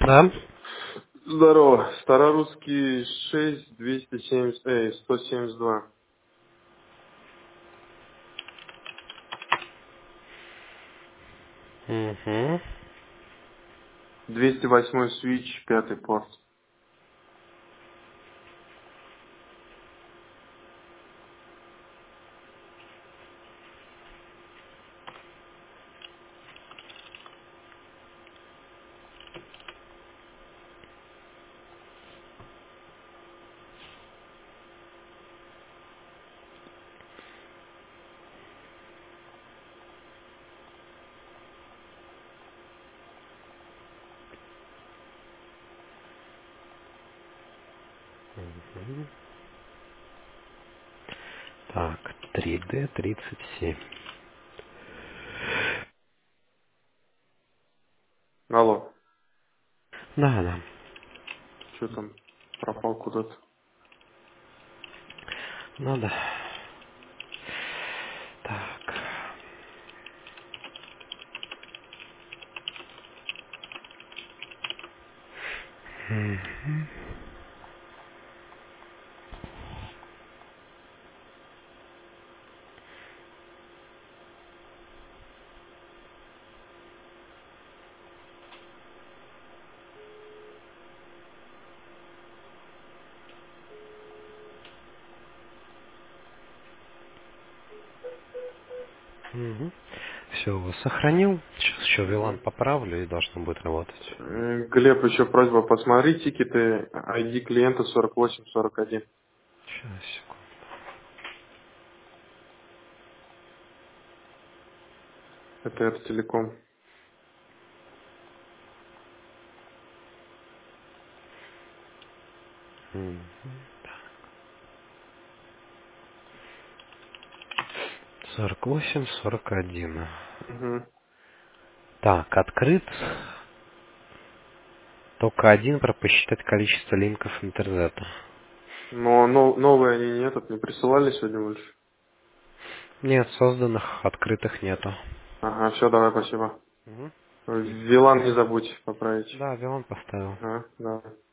Да? Здорово. Старорусский 6, 270, 172. Угу. 208 свич, пятый порт. Так, 3D37. Алло. Да, да. Что там? Пропал куда-то. Надо. Так. Угу. Все, сохранил. Сейчас еще VLAN Мгм. поправлю и должно будет работать. Глеб, еще просьба, посмотри тикеты ID клиента 4841. Сейчас, секунду. Это телеком. М. 48, 41. Угу. Так, открыт. Только один про посчитать количество линков интернета. Но новые они не присылали сегодня больше. Нет, созданных, открытых нету. Ага, все, давай, спасибо. Мгм. Вилан не забудь поправить. Да, VLAN поставил. Ага, да.